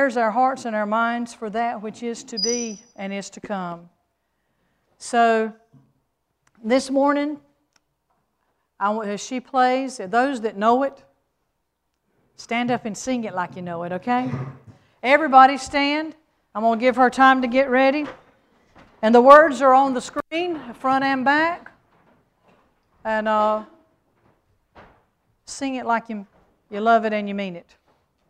prepares our hearts and our minds for that which is to be and is to come. So, this morning, as she plays, those that know it, stand up and sing it like you know it, okay? Everybody stand. I'm going to give her time to get ready. And the words are on the screen, front and back. And sing it like you love it and you mean it.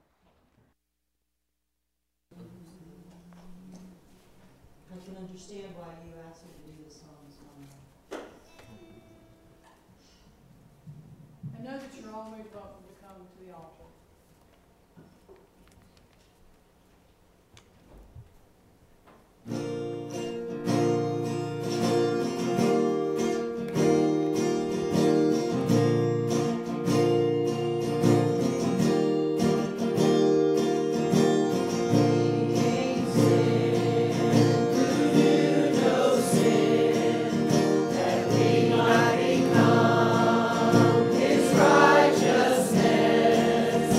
I can understand why you asked me to do this song this morning. I know that you're always welcome to come to the altar. Righteousness.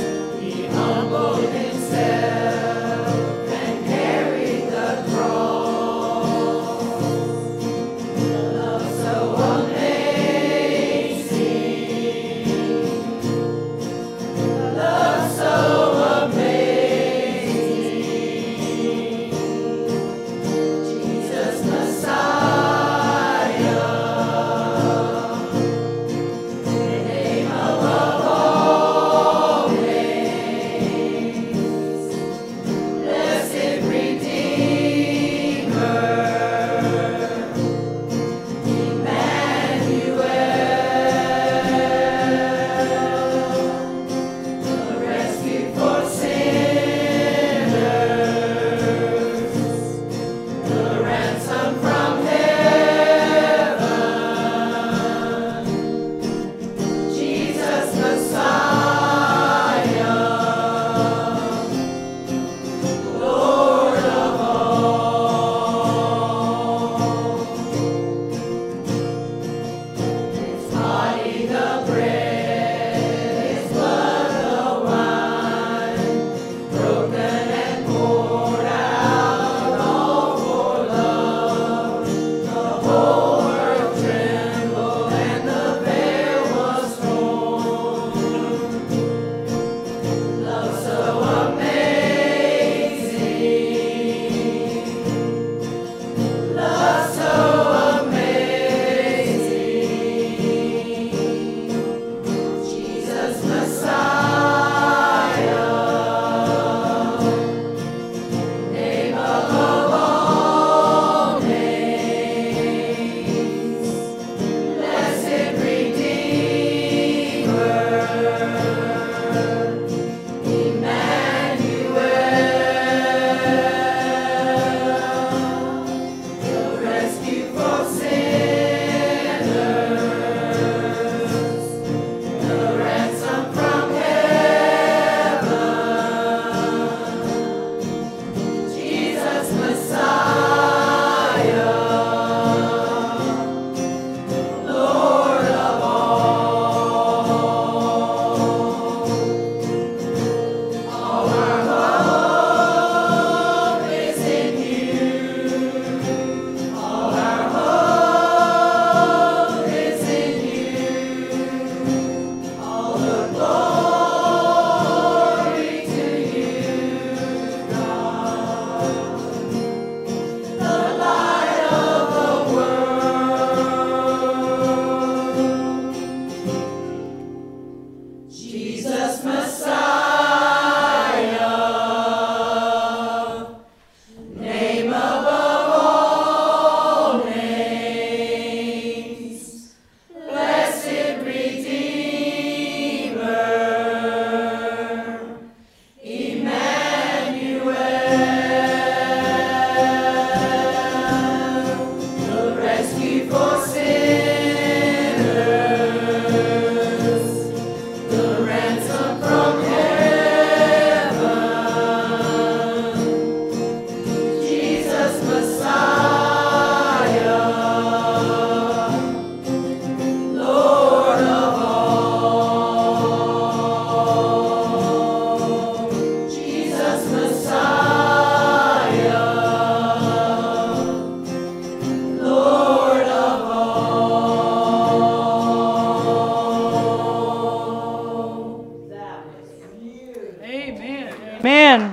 Amen.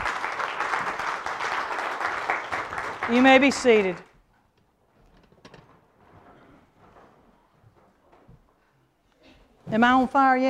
You may be seated. Am I on fire yet?